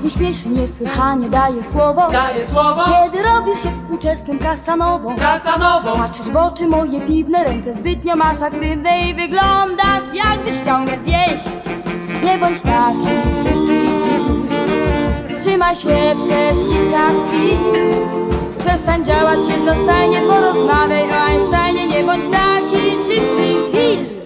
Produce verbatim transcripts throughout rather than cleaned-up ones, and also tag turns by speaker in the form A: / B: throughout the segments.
A: mnie śmieszy niesłychanie, daje słowo,
B: daje słowo,
A: kiedy robisz się współczesnym Casanową.
B: Casanową.
A: Patrzysz w oczy moje piwne, ręce zbytnio masz aktywne i wyglądasz, jakbyś chciał mnie zjeść. Nie bądź taki szybki, wstrzymaj się przez kilka chwil. Przestań działać jednostajnie, porozmawiaj o Einsteinie. Nie bądź taki szybki, Bill.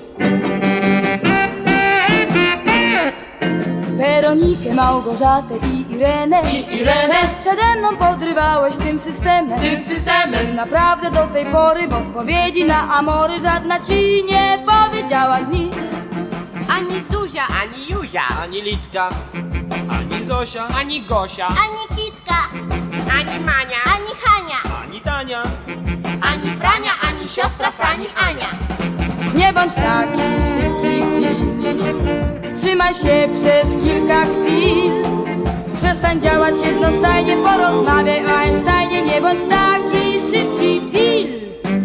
A: Weronikę, Małgorzatę i Irenę,
B: I Irenę.
A: też przede mną podrywałeś tym systemem.
B: Tym systemem.
A: Naprawdę do tej pory w odpowiedzi na amory żadna ci nie powiedziała z nich.
C: Ani Zuzia,
D: Ani Juzia,
E: Ani Liczka, ani Zosia,
D: ani Gosia,
C: ani Kitka,
D: ani Mania,
C: ani Hania,
E: ani Tania.
C: ani Frania, ani siostra Frani Ania.
A: Nie bądź taki szybki, Bill. Wstrzymaj się przez kilka chwil. Przestań działać jednostajnie, porozmawiaj o Einsteinie. Nie bądź taki szybki, Bill.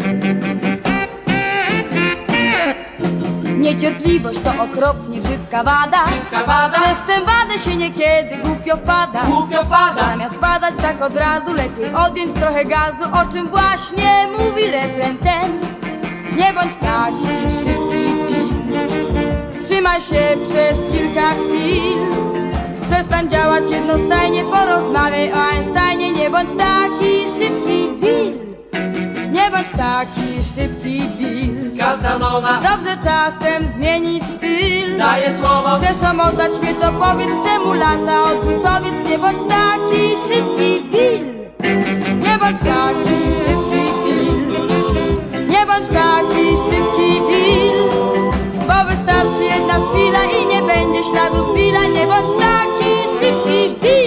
A: Niecierpliwość to okropnie brzydka wada.
B: Brzydka wada.
A: Przez tę wadę się niekiedy głupio wpada.
B: Głupio wpada.
A: Zamiast padać tak od razu, lepiej odjąć trochę gazu, o czym właśnie mówi refren ten. Nie bądź taki szybki, Bill. Wstrzymaj się przez kilka chwil. Przestań działać jednostajnie, porozmawiaj o Einsteinie. Nie bądź taki szybki, Bill. Nie bądź taki szybki, Bill.
B: Casanowa.
A: Dobrze czasem zmienić styl.
B: Daje słowo.
A: Chcesz omodać mnie, to powiedz, czemu lata odrzutowiec. Nie bądź taki szybki, Bill. Nie bądź taki szybki, Bill. Nie bądź taki szybki, Bill. Bo wystarczy jedna szpila i nie będzie śladu z Billa. Nie bądź taki szybki, Bill.